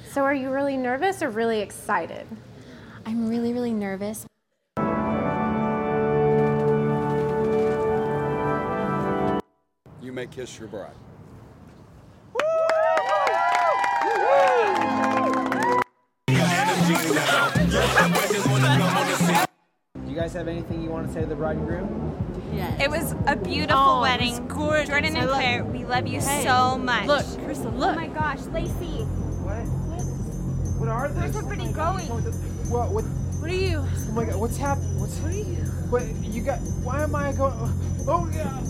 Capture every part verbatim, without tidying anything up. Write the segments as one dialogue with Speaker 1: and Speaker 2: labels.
Speaker 1: So are you really nervous or really excited?
Speaker 2: I'm really, really nervous.
Speaker 3: You may kiss your bride.
Speaker 4: Do you guys have anything you want to say to the bride and groom?
Speaker 5: Yes.
Speaker 6: It was a beautiful
Speaker 5: Oh,
Speaker 6: wedding.
Speaker 5: it was gorgeous.
Speaker 6: Jordan
Speaker 5: I
Speaker 6: and
Speaker 5: love
Speaker 6: Claire,
Speaker 5: it.
Speaker 6: we love you
Speaker 5: Hey,
Speaker 6: so much.
Speaker 5: Look, Krista, look.
Speaker 6: Oh my gosh, Lacey.
Speaker 4: What? What are these?
Speaker 6: Where's everybody going?
Speaker 4: What? What?
Speaker 5: What are you?
Speaker 4: Oh my God! What's happening? What's?
Speaker 5: What are you?
Speaker 4: What? You got? Why am I going? Oh God!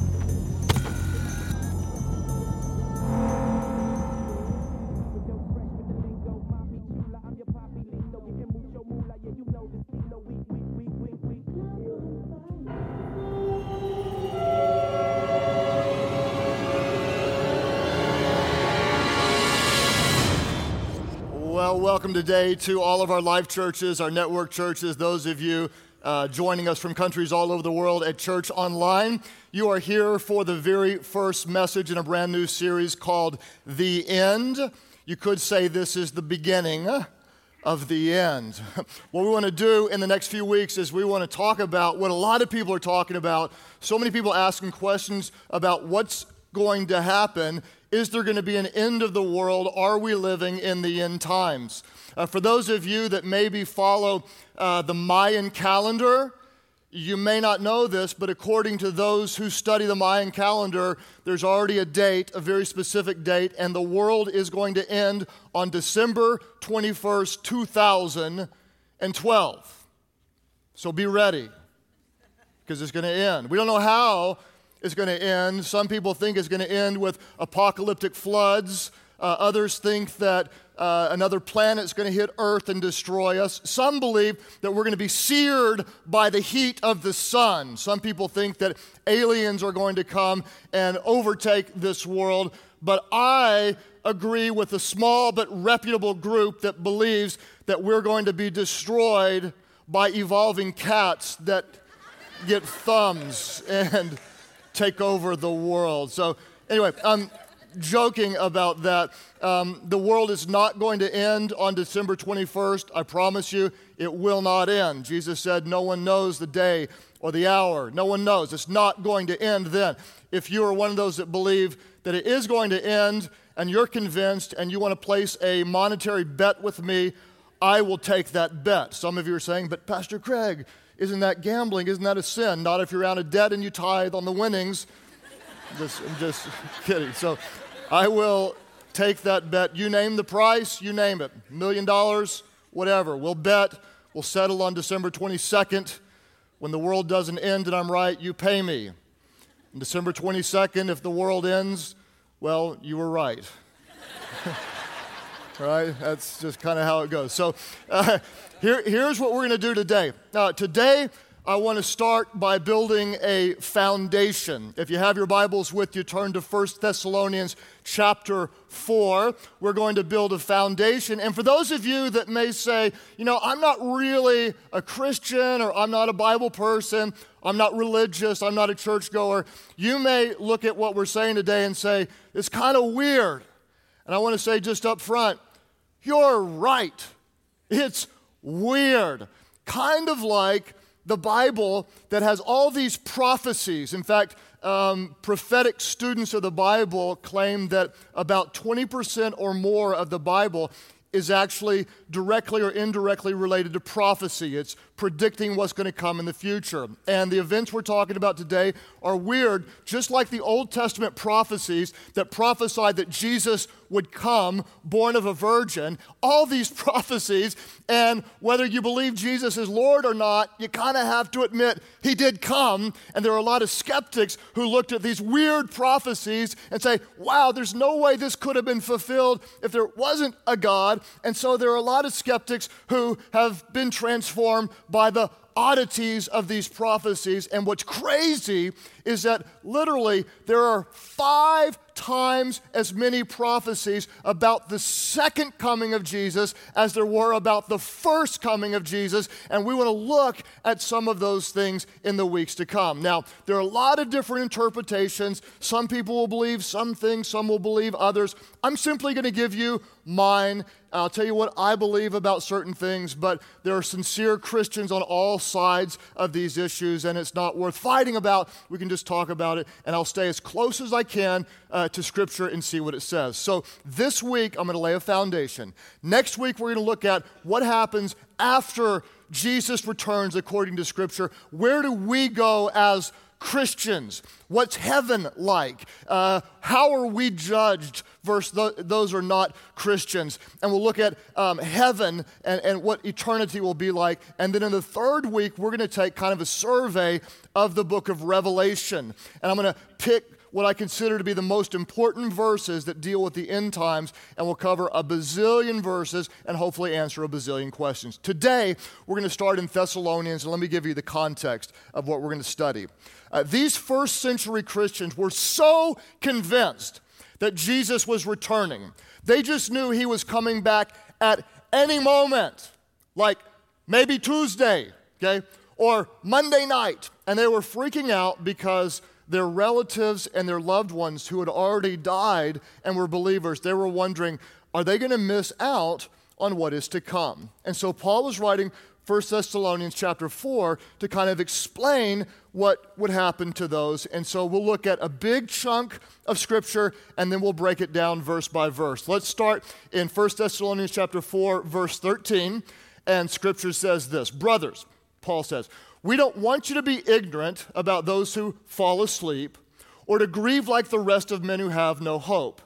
Speaker 7: Well, welcome today to all of our life churches, our network churches, those of you uh, joining us from countries all over the world at Church Online. You are here for the very first message in a brand new series called The End. You could say this is the beginning of the end. What we want to do in the next few weeks is we want to talk about what a lot of people are talking about. So many people asking questions about what's going to happen. Is there going to be an end of the world? Are we living in the end times? Uh, for those of you that maybe follow uh, the Mayan calendar, you may not know this, but according to those who study the Mayan calendar, there's already a date, a very specific date, and the world is going to end on December twenty-first, two thousand twelve. So be ready, because it's going to end. We don't know how it's going to end. Some people think it's going to end with apocalyptic floods. Uh, others think that uh, another planet is going to hit Earth and destroy us. Some believe that we're going to be seared by the heat of the sun. Some people think that aliens are going to come and overtake this world. But I agree with a small but reputable group that believes that we're going to be destroyed by evolving cats that get thumbs and take over the world. So anyway, I'm joking about that. Um, the world is not going to end on December twenty-first. I promise you, it will not end. Jesus said, no one knows the day or the hour. No one knows. It's not going to end then. If you are one of those that believe that it is going to end and you're convinced and you want to place a monetary bet with me, I will take that bet. Some of you are saying, but Pastor Craig, isn't that gambling? Isn't that a sin? Not if you're out of debt and you tithe on the winnings. Just, I'm just kidding. So I will take that bet. You name the price, you name it. A million dollars, whatever. We'll bet. We'll settle on December twenty-second. When the world doesn't end and I'm right, you pay me. On December twenty-second, if the world ends, well, you were right. Right? That's just kind of how it goes. So uh, here, here's what we're going to do today. Uh, today, I want to start by building a foundation. If you have your Bibles with you, turn to First Thessalonians chapter four. We're going to build a foundation. And for those of you that may say, you know, I'm not really a Christian, or I'm not a Bible person, I'm not religious, I'm not a churchgoer, you may look at what we're saying today and say, it's kind of weird. And I want to say just up front, you're right. It's weird. Kind of like the Bible that has all these prophecies. In fact, um, prophetic students of the Bible claim that about twenty percent or more of the Bible is actually directly or indirectly related to prophecy. It's predicting what's going to come in the future. And the events we're talking about today are weird, just like the Old Testament prophecies that prophesied that Jesus would come, born of a virgin. All these prophecies, and whether you believe Jesus is Lord or not, you kind of have to admit he did come. And there are a lot of skeptics who looked at these weird prophecies and say, wow, there's no way this could have been fulfilled if there wasn't a God. And so there are a lot of skeptics who have been transformed by the oddities of these prophecies. And what's crazy is that literally there are five times as many prophecies about the second coming of Jesus as there were about the first coming of Jesus, and we want to look at some of those things in the weeks to come. Now, there are a lot of different interpretations. Some people will believe some things, some will believe others. I'm simply going to give you mine. I'll tell you what I believe about certain things, but there are sincere Christians on all sides of these issues, and it's not worth fighting about. We can just talk about it, and I'll stay as close as I can uh, to Scripture and see what it says. So this week, I'm going to lay a foundation. Next week, we're going to look at what happens after Jesus returns according to Scripture. Where do we go as Christians? What's heaven like? Uh, how are we judged versus th- those who are not Christians? And we'll look at um, heaven and, and what eternity will be like. And then in the third week, we're going to take kind of a survey of the book of Revelation. And I'm going to pick what I consider to be the most important verses that deal with the end times, and we'll cover a bazillion verses and hopefully answer a bazillion questions. Today, we're going to start in Thessalonians, and let me give you the context of what we're going to study. Uh, these first century Christians were so convinced that Jesus was returning. They just knew he was coming back at any moment, like maybe Tuesday, okay, or Monday night, and they were freaking out because their relatives and their loved ones who had already died and were believers, they were wondering, are they going to miss out on what is to come? And so Paul was writing First Thessalonians chapter four to kind of explain what would happen to those. And so we'll look at a big chunk of Scripture, and then we'll break it down verse by verse. Let's start in First Thessalonians chapter four, verse thirteen, and Scripture says this: Brothers, Paul says, we don't want you to be ignorant about those who fall asleep or to grieve like the rest of men who have no hope.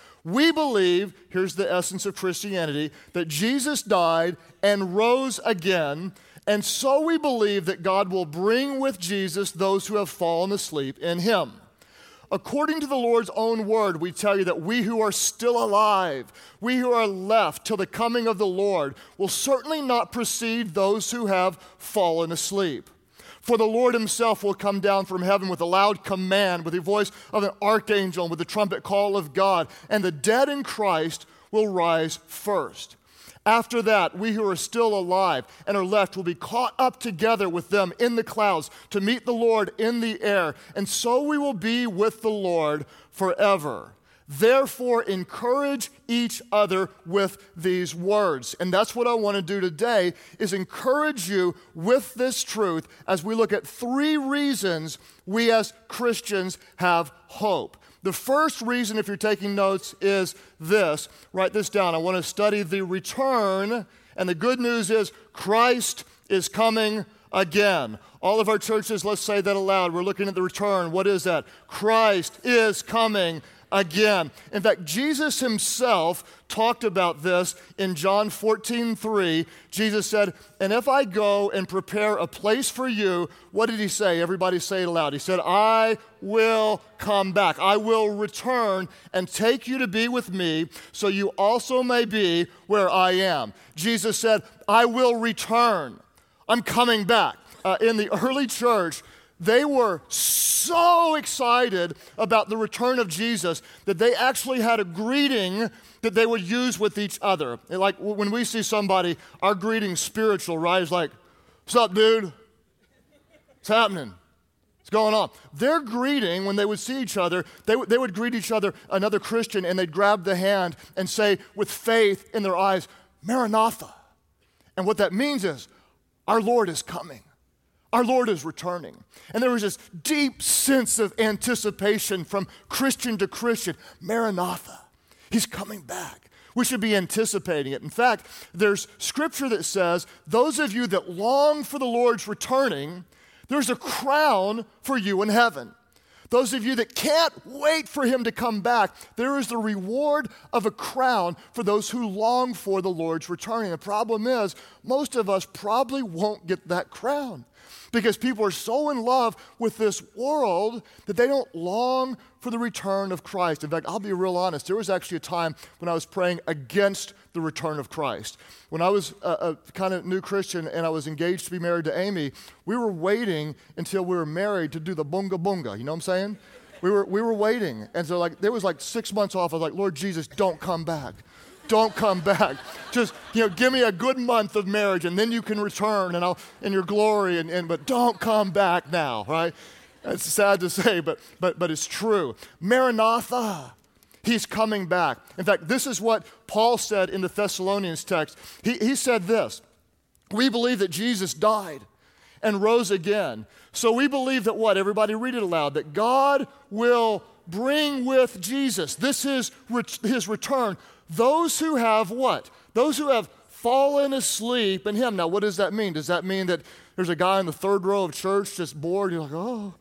Speaker 7: We believe, here's the essence of Christianity, that Jesus died and rose again, and so we believe that God will bring with Jesus those who have fallen asleep in him. According to the Lord's own word, we tell you that we who are still alive, we who are left till the coming of the Lord, will certainly not precede those who have fallen asleep. For the Lord himself will come down from heaven with a loud command, with the voice of an archangel, and with the trumpet call of God, and the dead in Christ will rise first. After that, we who are still alive and are left will be caught up together with them in the clouds to meet the Lord in the air, and so we will be with the Lord forever. Therefore, encourage each other with these words. And that's what I want to do today, is encourage you with this truth as we look at three reasons we as Christians have hope. The first reason, if you're taking notes, is this. Write this down. I want to study the return, and the good news is Christ is coming again. All of our churches, let's say that aloud. We're looking at the return. What is that? Christ is coming again. In fact, Jesus himself talked about this in John fourteen three. Jesus said, and if I go and prepare a place for you, what did he say? Everybody say it aloud. He said, I will come back. I will return and take you to be with me, so you also may be where I am. Jesus said, I will return. I'm coming back. Uh, in the early church, they were so excited about the return of Jesus that they actually had a greeting that they would use with each other. And like when we see somebody, our greeting's spiritual, right? It's like, what's up, dude? What's happening? What's going on? Their greeting, when they would see each other, they, w- they would greet each other, another Christian, and they'd grab the hand and say, with faith in their eyes, Maranatha. And what that means is, our Lord is coming. Our Lord is returning. And there was this deep sense of anticipation from Christian to Christian. Maranatha. He's coming back. We should be anticipating it. In fact, there's scripture that says, those of you that long for the Lord's returning, there's a crown for you in heaven. Those of you that can't wait for him to come back, there is the reward of a crown for those who long for the Lord's returning. The problem is, most of us probably won't get that crown because people are so in love with this world that they don't long for the return of Christ. In fact, I'll be real honest. There was actually a time when I was praying against the return of Christ. When I was a, a kind of new Christian and I was engaged to be married to Amy, we were waiting until we were married to do the bunga bunga. You know what I'm saying? We were we were waiting. And so like there was like six months off. I was like, Lord Jesus, don't come back. Don't come back. Just, you know, give me a good month of marriage and then you can return and I'll in your glory and, and but don't come back now, right? It's sad to say, but but but it's true. Maranatha. He's coming back. In fact, this is what Paul said in the Thessalonians text. He he said this. We believe that Jesus died and rose again. So we believe that what? Everybody read it aloud. That God will bring with Jesus. This is his return. Those who have what? Those who have fallen asleep in him. Now, what does that mean? Does that mean that there's a guy in the third row of church just bored? You're like, oh,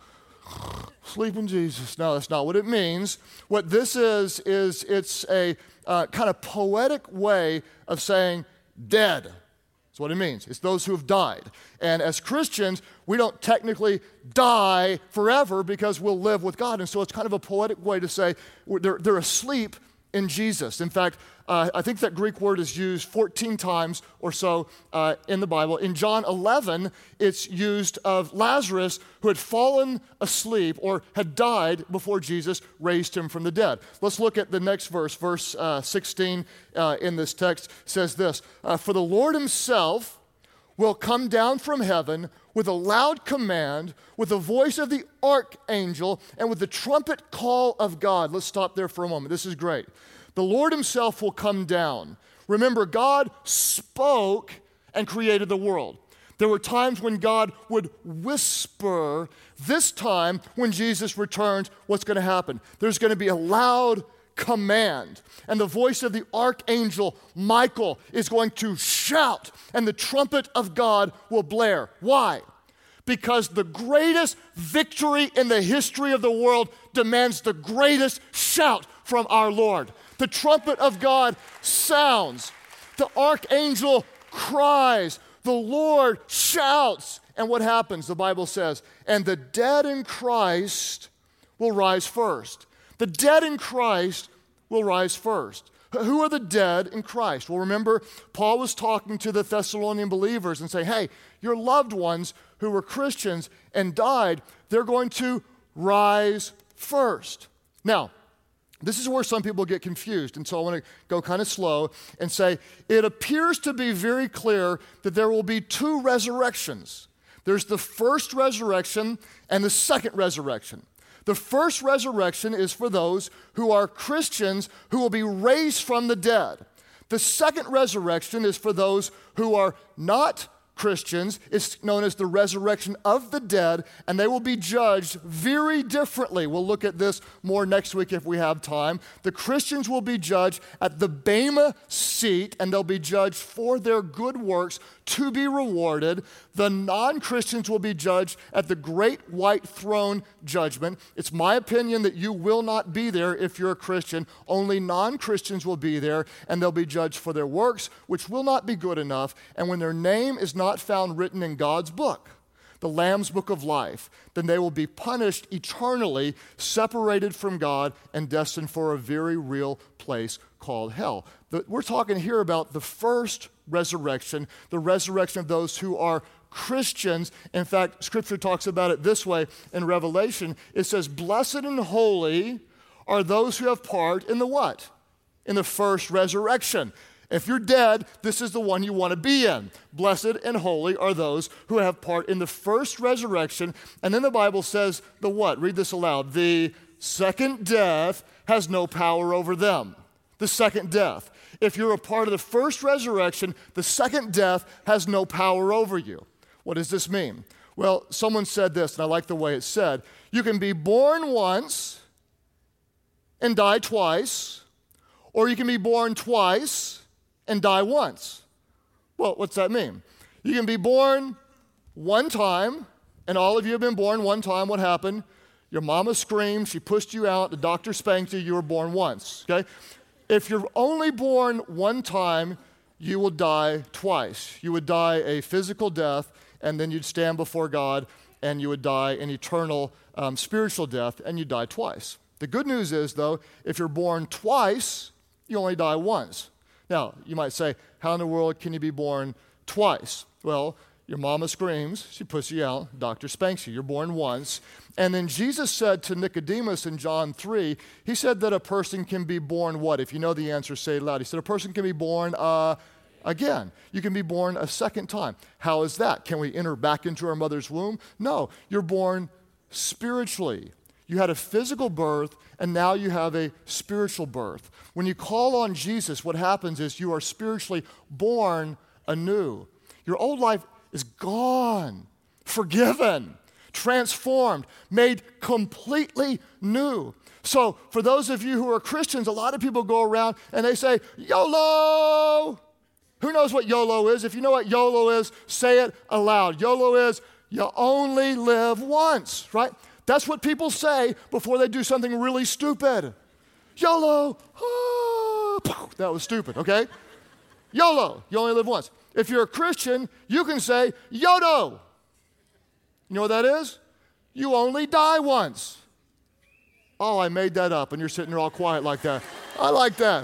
Speaker 7: sleep in Jesus. No, that's not what it means. What this is, is it's a uh, kind of poetic way of saying dead. That's what it means. It's those who have died. And as Christians, we don't technically die forever because we'll live with God. And so it's kind of a poetic way to say they're, they're asleep in Jesus. In fact, uh, I think that Greek word is used fourteen times or so uh, in the Bible. In John eleven, it's used of Lazarus who had fallen asleep or had died before Jesus raised him from the dead. Let's look at the next verse. Verse uh, sixteen uh, in this text says this, uh, For the Lord himself will come down from heaven with a loud command, with the voice of the archangel, and with the trumpet call of God. Let's stop there for a moment. This is great. The Lord himself will come down. Remember, God spoke and created the world. There were times when God would whisper. This time, when Jesus returns, what's going to happen? There's going to be a loud command. And the voice of the archangel Michael is going to shout, and the trumpet of God will blare. Why? Because the greatest victory in the history of the world demands the greatest shout from our Lord. The trumpet of God sounds. The archangel cries. The Lord shouts. And what happens? The Bible says, and the dead in Christ will rise first. The dead in Christ will rise first. Who are the dead in Christ? Well, remember, Paul was talking to the Thessalonian believers and saying, hey, your loved ones who were Christians and died, they're going to rise first. Now, this is where some people get confused, and so I want to go kind of slow and say, it appears to be very clear that there will be two resurrections. There's the first resurrection and the second resurrection. The first resurrection is for those who are Christians who will be raised from the dead. The second resurrection is for those who are not Christians. It's known as the resurrection of the dead, and they will be judged very differently. We'll look at this more next week if we have time. The Christians will be judged at the Bema seat, and they'll be judged for their good works to be rewarded. The non-Christians will be judged at the great white throne judgment. It's my opinion that you will not be there if you're a Christian. Only non-Christians will be there, and they'll be judged for their works, which will not be good enough. And when their name is not found written in God's book, the Lamb's book of life, then they will be punished eternally, separated from God, and destined for a very real place called hell. The, we're talking here about the first resurrection, the resurrection of those who are Christians. In fact, Scripture talks about it this way in Revelation. It says, blessed and holy are those who have part in the what? In the first resurrection. If you're dead, this is the one you want to be in. Blessed and holy are those who have part in the first resurrection. And then the Bible says the what? Read this aloud. The second death has no power over them. The second death. If you're a part of the first resurrection, the second death has no power over you. What does this mean? Well, someone said this, and I like the way it said. You can be born once and die twice, or you can be born twice and die once. Well, what's that mean? You can be born one time, and all of you have been born one time. What happened? Your mama screamed, she pushed you out, the doctor spanked you, you were born once, okay? If you're only born one time, you will die twice. You would die a physical death, and then you'd stand before God, and you would die an eternal um, spiritual death, and you'd die twice. The good news is, though, if you're born twice, you only die once. Now, you might say, how in the world can you be born twice? Well, your mama screams, she puts you out, doctor spanks you, you're born once. And then Jesus said to Nicodemus in John three, he said that a person can be born what? If you know the answer, say it loud. He said a person can be born uh, again. You can be born a second time. How is that? Can we enter back into our mother's womb? No, you're born spiritually. You had a physical birth, and now you have a spiritual birth. When you call on Jesus, what happens is you are spiritually born anew. Your old life is gone, forgiven, transformed, made completely new. So for those of you who are Christians, a lot of people go around and they say, YOLO! Who knows what YOLO is? If you know what YOLO is, say it aloud. YOLO is, you only live once, right? That's what people say before they do something really stupid. YOLO! Ah, that was stupid, okay? YOLO, you only live once. If you're a Christian, you can say YODO. You know what that is? You only die once. Oh, I made that up, and you're sitting there all quiet like that. I like that.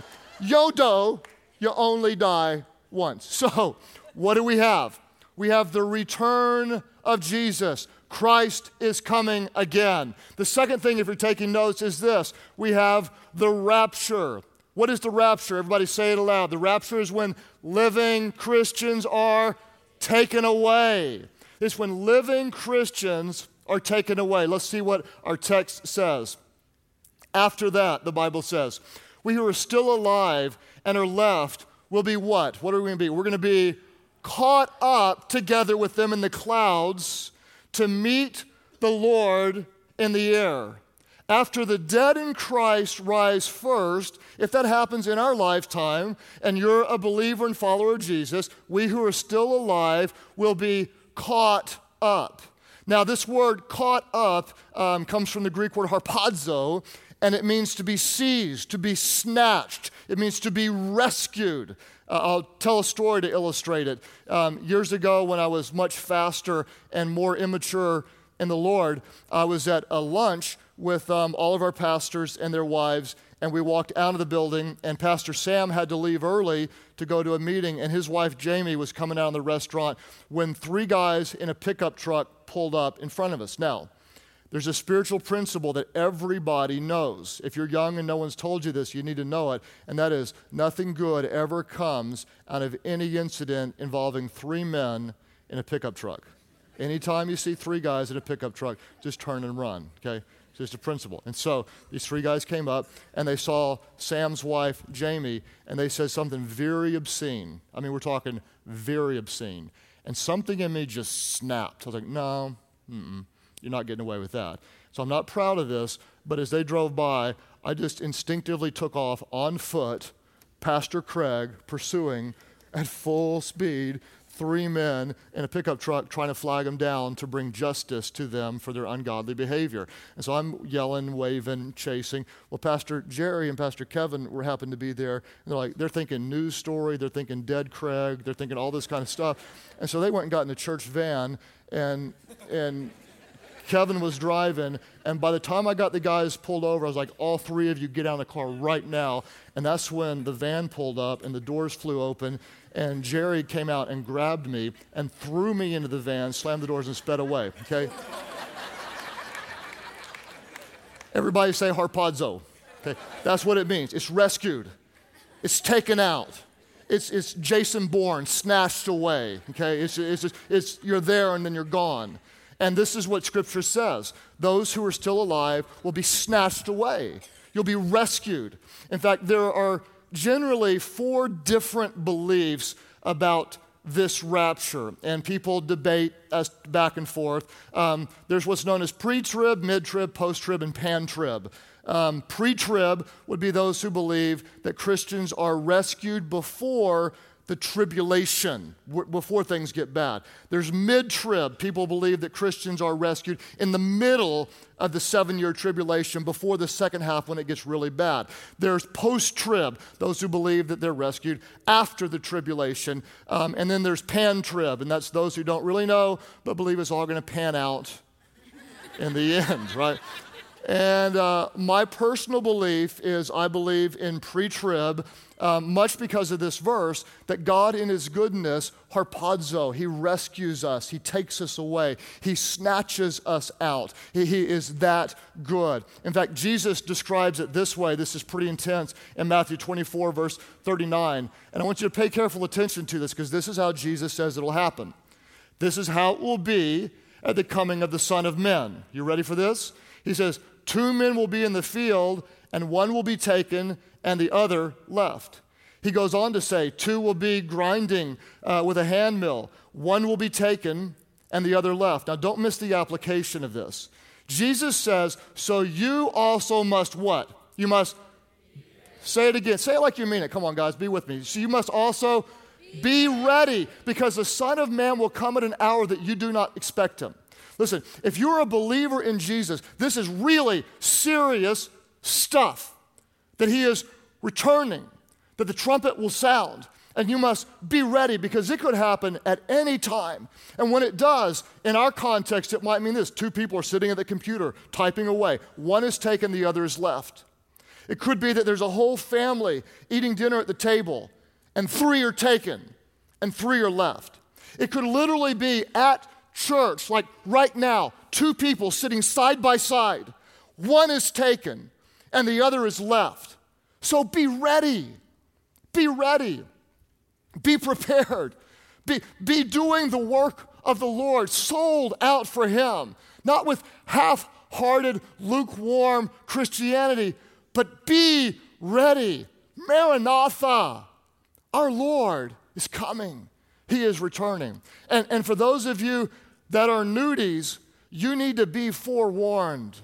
Speaker 7: YODO, you only die once. So, what do we have? We have the return of Jesus. Christ is coming again. The second thing, if you're taking notes, is this. We have the rapture. What is the rapture? Everybody say it aloud. The rapture is when living Christians are taken away. It's when living Christians are taken away. Let's see what our text says. After that, the Bible says, we who are still alive and are left will be what? What are we going to be? We're going to be caught up together with them in the clouds to meet the Lord in the air. After the dead in Christ rise first, if that happens in our lifetime and you're a believer and follower of Jesus, we who are still alive will be caught up. Now, this word caught up um, comes from the Greek word harpazo, and it means to be seized, to be snatched. It means to be rescued. Uh, I'll tell a story to illustrate it. Um, years ago, when I was much faster and more immature in the Lord, I was at a lunch with um, all of our pastors and their wives, and we walked out of the building, and Pastor Sam had to leave early to go to a meeting, and his wife Jamie was coming out of the restaurant when three guys in a pickup truck pulled up in front of us. Now, there's a spiritual principle that everybody knows. If you're young and no one's told you this, you need to know it, and that is nothing good ever comes out of any incident involving three men in a pickup truck. Anytime you see three guys in a pickup truck, just turn and run, okay? It's just a principle. And so these three guys came up, and they saw Sam's wife, Jamie, and they said something very obscene. I mean, we're talking very obscene. And something in me just snapped. I was like, no, mm-mm, you're not getting away with that. So I'm not proud of this, but as they drove by, I just instinctively took off on foot, Pastor Craig pursuing at full speed three men in a pickup truck trying to flag them down to bring justice to them for their ungodly behavior. And so I'm yelling, waving, chasing. Well, Pastor Jerry and Pastor Kevin were happened to be there. And they're like, they're thinking news story, they're thinking dead Craig, they're thinking all this kind of stuff. And so they went and got in a church van, and and Kevin was driving, and by the time I got the guys pulled over, I was like, all three of you get out of the car right now. And that's when the van pulled up and the doors flew open, and Jerry came out and grabbed me and threw me into the van, slammed the doors, and sped away, okay? Everybody say harpazo, okay? That's what it means. It's rescued. It's taken out. It's, it's Jason Bourne, snatched away, okay? It's, it's, it's, it's you're there and then you're gone. And this is what Scripture says. Those who are still alive will be snatched away. You'll be rescued. In fact, there are generally four different beliefs about this rapture, and people debate as back and forth. Um, there's what's known as pre-trib, mid-trib, post-trib, and pan-trib. Um, pre-trib would be those who believe that Christians are rescued before the tribulation, w- before things get bad. There's mid-trib. People believe that Christians are rescued in the middle of the seven-year tribulation before the second half when it gets really bad. There's post-trib, those who believe that they're rescued after the tribulation. Um, and then there's pan-trib, and that's those who don't really know but believe it's all going to pan out in the end, right? And uh, my personal belief is I believe in pre-trib, um, much because of this verse, that God in his goodness, harpazo, he rescues us, he takes us away, he snatches us out. He, he is that good. In fact, Jesus describes it this way. This is pretty intense in Matthew twenty-four, verse thirty-nine. And I want you to pay careful attention to this because this is how Jesus says it'll happen. This is how it will be at the coming of the Son of Men. You ready for this? He says, two men will be in the field, and one will be taken, and the other left. He goes on to say, two will be grinding uh, with a hand mill. One will be taken, and the other left. Now, don't miss the application of this. Jesus says, so you also must what? You must, say it again. Say it like you mean it. Come on, guys, be with me. So you must also be ready, because the Son of Man will come at an hour that you do not expect him. Listen, if you're a believer in Jesus, this is really serious stuff, that he is returning, that the trumpet will sound, and you must be ready because it could happen at any time. And when it does, in our context, it might mean this. Two people are sitting at the computer typing away. One is taken, the other is left. It could be that there's a whole family eating dinner at the table, and three are taken, and three are left. It could literally be at church, like right now, two people sitting side by side. One is taken and the other is left. So be ready. Be ready. Be prepared. Be, be doing the work of the Lord, sold out for him, not with half-hearted, lukewarm Christianity, but be ready. Maranatha, our Lord is coming. He is returning. And, and for those of you that are nudies, you need to be forewarned.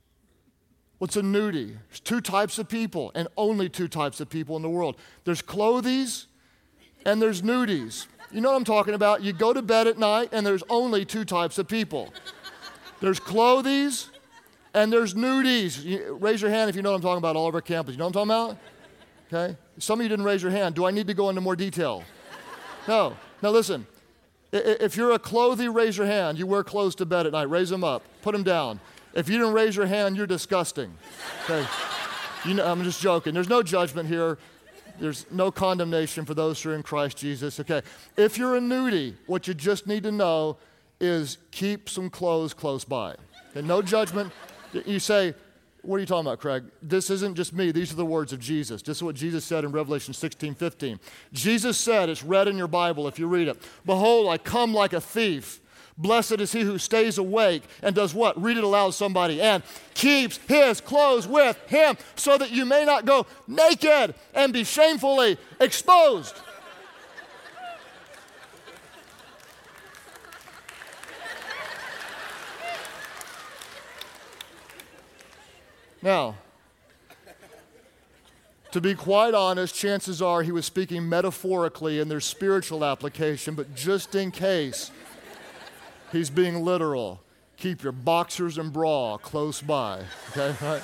Speaker 7: What's a nudie? There's two types of people, and only two types of people in the world. There's clothies and there's nudies. You know what I'm talking about? You go to bed at night and there's only two types of people. There's clothies and there's nudies. You, raise your hand if you know what I'm talking about all over campus. You know what I'm talking about? Okay? Some of you didn't raise your hand. Do I need to go into more detail? No. Now listen. If you're a clothie, raise your hand. You wear clothes to bed at night. Raise them up. Put them down. If you didn't raise your hand, you're disgusting. Okay? You know, I'm just joking. There's no judgment here. There's no condemnation for those who are in Christ Jesus. Okay. If you're a nudie, what you just need to know is keep some clothes close by. Okay? No judgment. You say, what are you talking about, Craig? This isn't just me. These are the words of Jesus. This is what Jesus said in Revelation sixteen fifteen. Jesus said, it's read in your Bible if you read it, behold, I come like a thief. Blessed is he who stays awake and does what? Read it aloud, somebody. And keeps his clothes with him so that you may not go naked and be shamefully exposed. Now, to be quite honest, chances are he was speaking metaphorically in their spiritual application, but just in case, he's being literal. Keep your boxers and bra close by, okay? Right?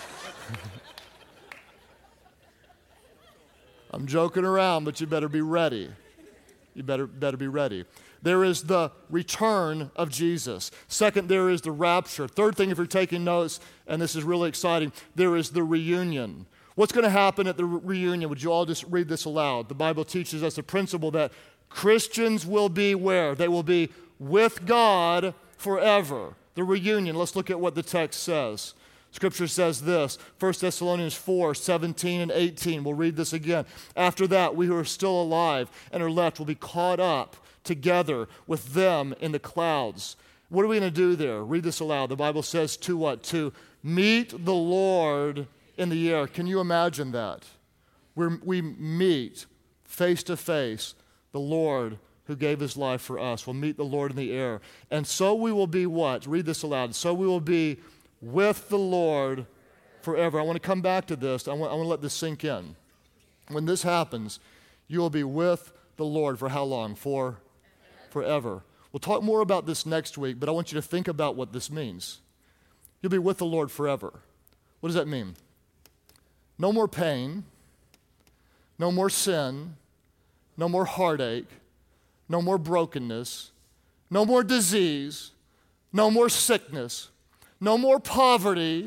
Speaker 7: I'm joking around, but you better be ready. You better, better be ready. There is the return of Jesus. Second, there is the rapture. Third thing, if you're taking notes, and this is really exciting, there is the reunion. What's going to happen at the re- reunion? Would you all just read this aloud? The Bible teaches us a principle that Christians will be where? They will be with God forever. The reunion. Let's look at what the text says. Scripture says this, First Thessalonians four, seventeen and eighteen. We'll read this again. After that, we who are still alive and are left will be caught up together with them in the clouds. What are we going to do there? Read this aloud. The Bible says to what? To meet the Lord in the air. Can you imagine that? We're, we meet face to face the Lord who gave his life for us. We'll meet the Lord in the air. And so we will be what? Read this aloud. So we will be with the Lord forever. I want to come back to this. I want, I want to let this sink in. When this happens, you will be with the Lord for how long? For forever. We'll talk more about this next week, but I want you to think about what this means. You'll be with the Lord forever. What does that mean? No more pain, no more sin, no more heartache, no more brokenness, no more disease, no more sickness, no more poverty,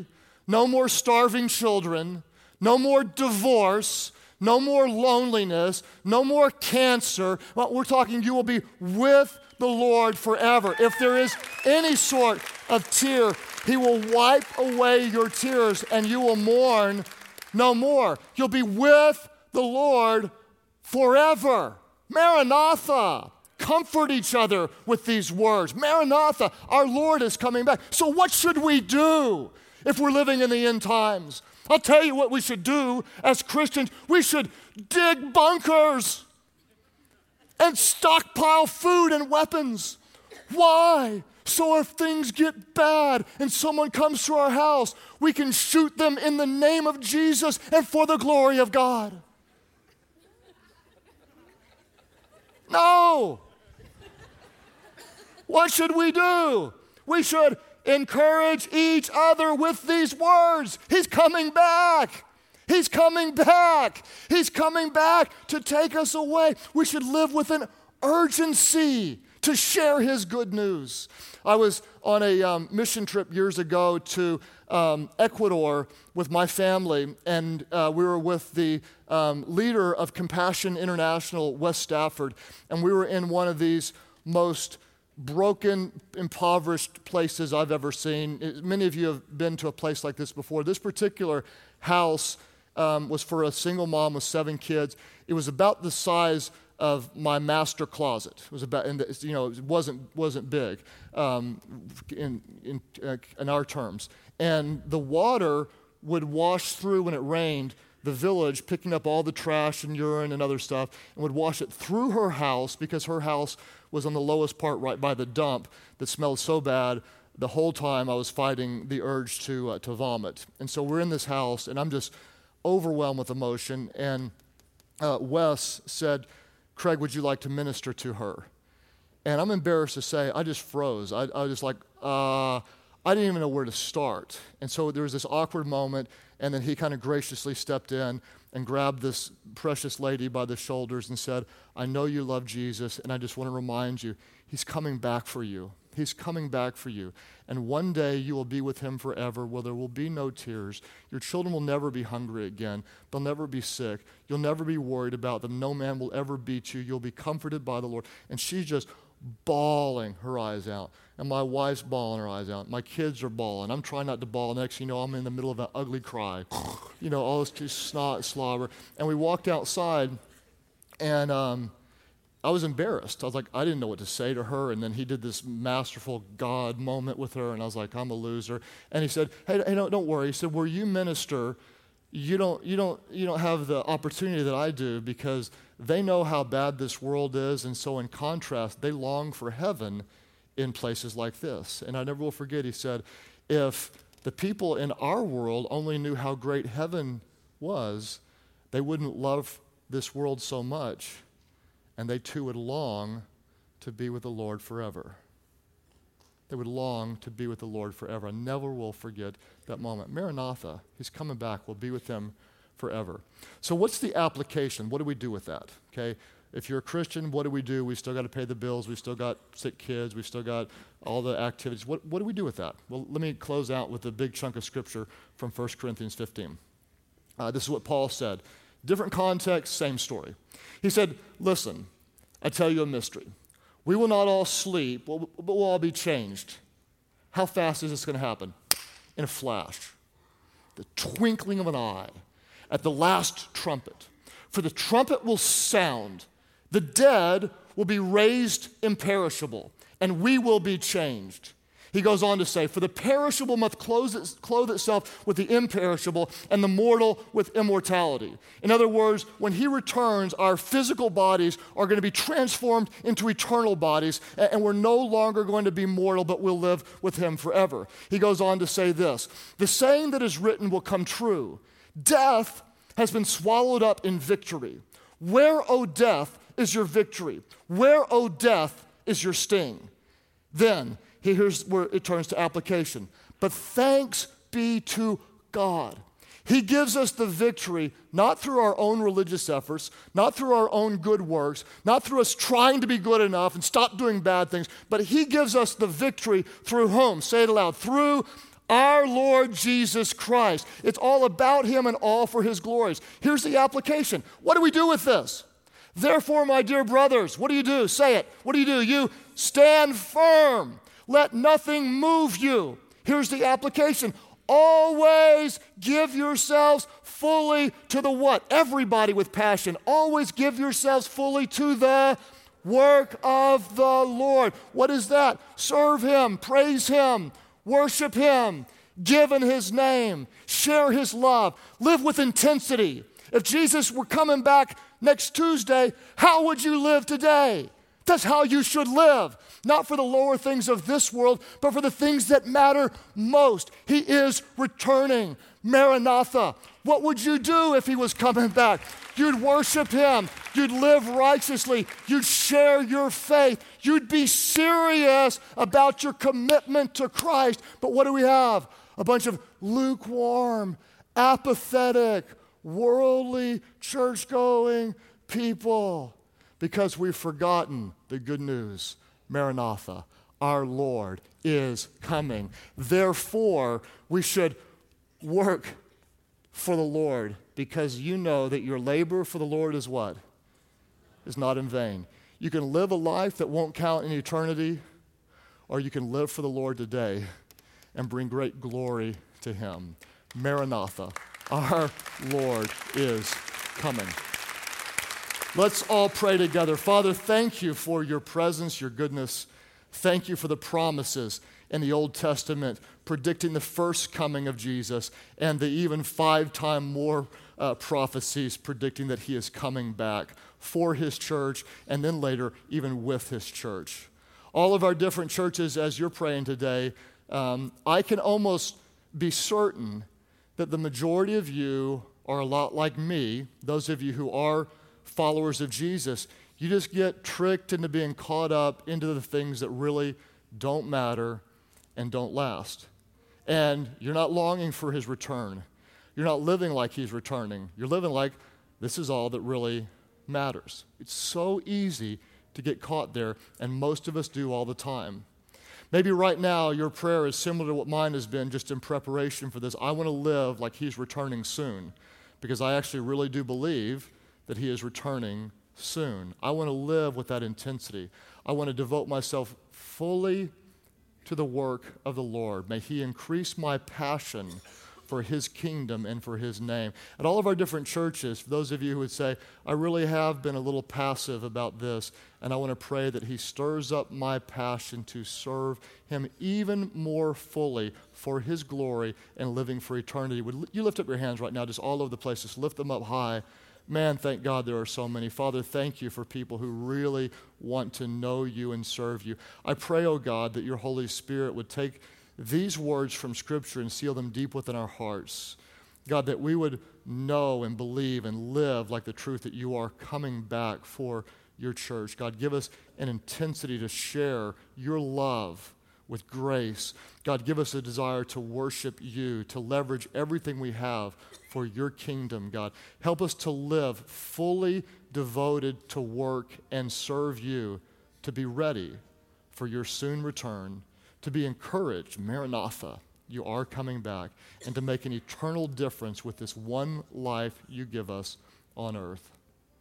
Speaker 7: no more starving children, no more divorce, no more loneliness, no more cancer. Well, we're talking you will be with the Lord forever. If there is any sort of tear, He will wipe away your tears and you will mourn no more. You'll be with the Lord forever. Maranatha. Comfort each other with these words. Maranatha, our Lord is coming back. So what should we do if we're living in the end times? I'll tell you what we should do as Christians. We should dig bunkers and stockpile food and weapons. Why? So if things get bad and someone comes to our house, we can shoot them in the name of Jesus and for the glory of God. No. What should we do? We should encourage each other with these words. He's coming back. He's coming back. He's coming back to take us away. We should live with an urgency to share His good news. I was on a um, mission trip years ago to um, Ecuador with my family, and uh, we were with the um, leader of Compassion International, West Stafford, and we were in one of these most broken, impoverished places I've ever seen. Many of you have been to a place like this before. This particular house um, was for a single mom with seven kids. It was about the size of my master closet. It was about, and you know, it wasn't wasn't big um, in in uh, in our terms. And the water would wash through when it rained the village, picking up all the trash and urine and other stuff, and would wash it through her house because her house was on the lowest part right by the dump that smelled so bad. The whole time I was fighting the urge to uh, to vomit. And so we're in this house, and I'm just overwhelmed with emotion. And uh, Wes said, "Craig, would you like to minister to her?" And I'm embarrassed to say, I just froze. I, I was just like, uh, I didn't even know where to start. And so there was this awkward moment, and then he kind of graciously stepped in and grabbed this precious lady by the shoulders and said, "I know you love Jesus, and I just want to remind you, He's coming back for you. He's coming back for you. And one day you will be with Him forever, where there will be no tears. Your children will never be hungry again. They'll never be sick. You'll never be worried about them. No man will ever beat you. You'll be comforted by the Lord." And she's just bawling her eyes out. And my wife's bawling her eyes out. My kids are bawling. I'm trying not to bawl. Next thing you know, I'm in the middle of an ugly cry. You know, all this just snot, slobber. And we walked outside, and um, I was embarrassed. I was like, I didn't know what to say to her. And then he did this masterful God moment with her, and I was like, I'm a loser. And he said, hey, hey don't, don't worry. He said, where you minister, you don't, you don't, you don't have the opportunity that I do, because they know how bad this world is, and so in contrast, they long for heaven in places like this. And I never will forget, he said, if the people in our world only knew how great heaven was, they wouldn't love this world so much, and they too would long to be with the Lord forever. They would long to be with the Lord forever. I never will forget that moment. Maranatha, He's coming back. We'll be with Him forever. So what's the application? What do we do with that? Okay, if you're a Christian, what do we do? We still got to pay the bills. We still got sick kids. We still got all the activities. What, what do we do with that? Well, let me close out with a big chunk of scripture from First Corinthians fifteen. Uh, this is what Paul said. Different context, same story. He said, listen, I tell you a mystery. We will not all sleep, but we'll all be changed. How fast is this going to happen? In a flash. The twinkling of an eye. At the last trumpet. For the trumpet will sound. The dead will be raised imperishable, and we will be changed. He goes on to say, for the perishable must clothe, it, clothe itself with the imperishable, and the mortal with immortality. In other words, when He returns, our physical bodies are going to be transformed into eternal bodies, and we're no longer going to be mortal, but we'll live with Him forever. He goes on to say this, the saying that is written will come true. Death has been swallowed up in victory. Where, O death, is your victory? Where, O death, is your sting? Then, here's where it turns to application. But thanks be to God. He gives us the victory not through our own religious efforts, not through our own good works, not through us trying to be good enough and stop doing bad things, but He gives us the victory through whom? Say it aloud. Through Our Lord Jesus Christ. It's all about him and all for his glories. Here's the application. What do we do with this? Therefore, my dear brothers, what do you do? Say it. What do you do? You stand firm. Let nothing move you. Here's the application. Always give yourselves fully to the what? Everybody with passion. Always give yourselves fully to the work of the Lord. What is that? Serve him, praise him, worship him, give in his name, share his love, live with intensity. If Jesus were coming back next Tuesday, how would you live today? That's how you should live. Not for the lower things of this world, but for the things that matter most. He is returning. Maranatha. What would you do if he was coming back? You'd worship him. You'd live righteously. You'd share your faith. You'd be serious about your commitment to Christ. But what do we have? A bunch of lukewarm, apathetic, worldly, church-going people because we've forgotten the good news. Maranatha, our Lord is coming. Therefore, we should work for the Lord because you know that your labor for the Lord is what? Is not in vain. You can live a life that won't count in eternity, or you can live for the Lord today and bring great glory to him. Maranatha, our Lord is coming. Let's all pray together. Father, thank you for your presence, your goodness. Thank you for the promises in the Old Testament predicting the first coming of Jesus and the even five times more uh, prophecies predicting that he is coming back for his church and then later even with his church. All of our different churches, as you're praying today, um, I can almost be certain that the majority of you are a lot like me, those of you who are followers of Jesus. You just get tricked into being caught up into the things that really don't matter and don't last. And you're not longing for his return. You're not living like he's returning. You're living like this is all that really matters. It's so easy to get caught there, and most of us do all the time. Maybe right now your prayer is similar to what mine has been just in preparation for this. I want to live like he's returning soon because I actually really do believe that he is returning soon. I want to live with that intensity. I want to devote myself fully to the work of the Lord. May he increase my passion for his kingdom and for his name. At all of our different churches, for those of you who would say, I really have been a little passive about this, and I want to pray that he stirs up my passion to serve him even more fully for his glory and living for eternity. Would you lift up your hands right now, just all over the place, just lift them up high. Man, thank God there are so many. Father, thank you for people who really want to know you and serve you. I pray, oh God, that your Holy Spirit would take these words from Scripture and seal them deep within our hearts. God, that we would know and believe and live like the truth that you are coming back for your church. God, give us an intensity to share your love with grace. God, give us a desire to worship you, to leverage everything we have for your kingdom, God. Help us to live fully devoted to work and serve you, to be ready for your soon return, to be encouraged, Maranatha, you are coming back, and to make an eternal difference with this one life you give us on earth.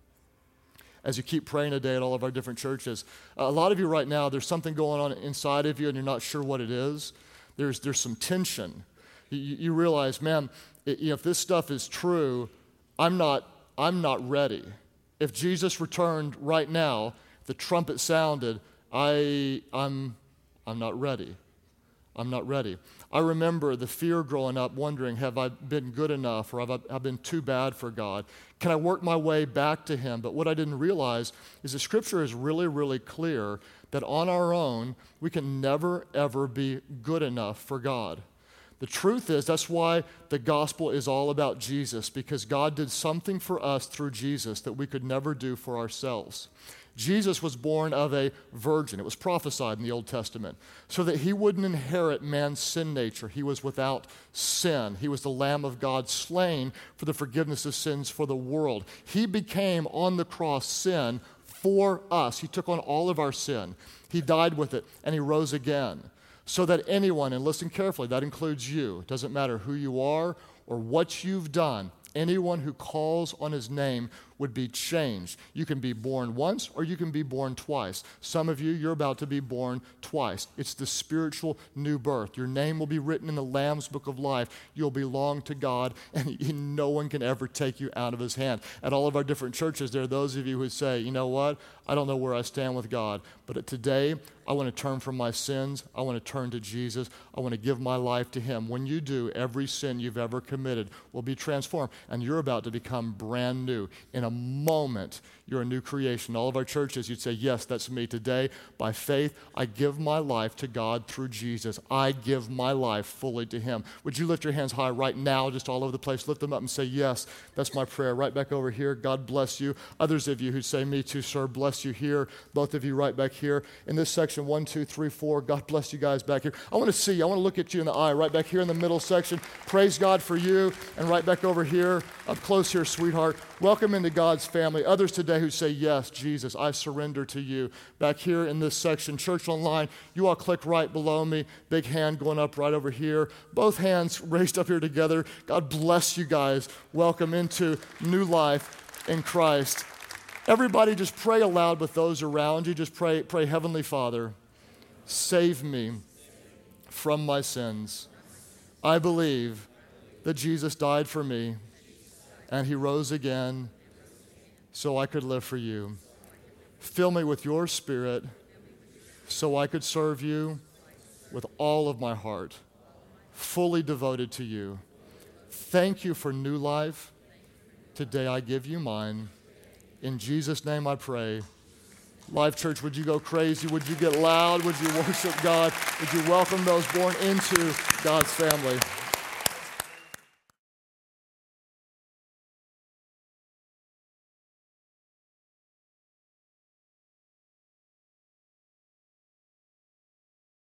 Speaker 7: As you keep praying today at all of our different churches, a lot of you right now, there's something going on inside of you and you're not sure what it is. There's, there's some tension. You, you realize, man, it, you know, if this stuff is true, I'm not, I'm not ready. If Jesus returned right now, the trumpet sounded, I, I'm, I'm not ready. I'm not ready. I remember the fear growing up, wondering, have I been good enough or have I, have I been too bad for God? Can I work my way back to him? But what I didn't realize is the Scripture is really, really clear that on our own, we can never, ever be good enough for God. The truth is, that's why the gospel is all about Jesus, because God did something for us through Jesus that we could never do for ourselves. Jesus was born of a virgin. It was prophesied in the Old Testament, so that he wouldn't inherit man's sin nature. He was without sin. He was the Lamb of God slain for the forgiveness of sins for the world. He became on the cross sin for us. He took on all of our sin. He died with it, and he rose again, so that anyone, and listen carefully, that includes you, it doesn't matter who you are or what you've done, anyone who calls on his name would be changed. You can be born once or you can be born twice. Some of you, you're about to be born twice. It's the spiritual new birth. Your name will be written in the Lamb's Book of Life. You'll belong to God, and no one can ever take you out of his hand. At all of our different churches, there are those of you who say, you know what, I don't know where I stand with God, but today I want to turn from my sins. I want to turn to Jesus. I want to give my life to him. When you do, every sin you've ever committed will be transformed, and you're about to become brand new. In a moment, you're a new creation. All of our churches, you'd say, yes, that's me. Today, by faith, I give my life to God through Jesus. I give my life fully to him. Would you lift your hands high right now, just all over the place? Lift them up and say, yes, that's my prayer. Right back over here, God bless you. Others of you who say, me too, sir, bless you here. Both of you right back here. In this section, one, two, three, four, God bless you guys back here. I want to see you. I want to look at you in the eye right back here in the middle section. Praise God for you. And right back over here, up close here, sweetheart. Welcome into God's family. Others today who say, yes, Jesus, I surrender to you. Back here in this section, Church Online, you all click right below me. Big hand going up right over here. Both hands raised up here together. God bless you guys. Welcome into new life in Christ. Everybody just pray aloud with those around you. Just pray, pray, Heavenly Father, save me from my sins. I believe that Jesus died for me and he rose again so I could live for you. Fill me with your Spirit so I could serve you with all of my heart, fully devoted to you. Thank you for new life. Today I give you mine. In Jesus' name I pray. Life Church, would you go crazy? Would you get loud? Would you worship God? Would you welcome those born into God's family?